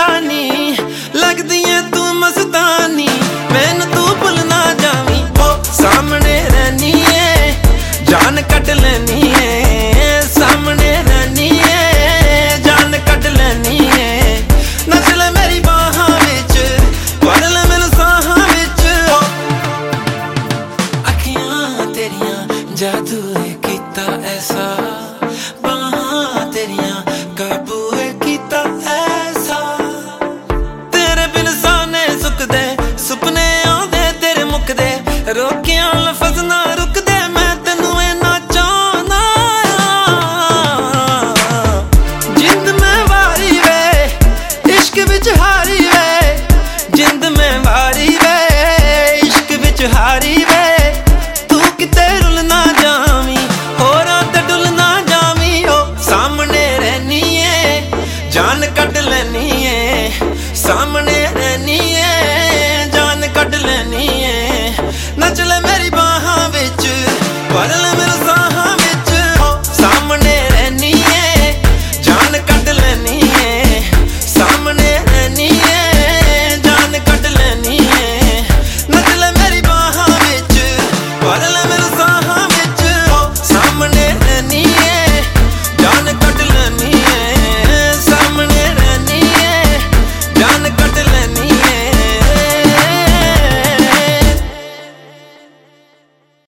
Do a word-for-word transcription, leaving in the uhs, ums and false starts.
जानी लगदी है तू मस्तानी मैनू तू भुल ना जावी ओ सामने रहनी है जान कट लेनी है सामने रहनी है जान कट लेनी है नच ले मेरी बाहां विच पढ़ ले मैनू साहां विच अखियां तेरियां जादू कीता ऐसा बाहां तेरियां काबू कीता ऐसा तेरे बिन साने सुकदे सुपने आंदे तेरे मुकदे रोकियां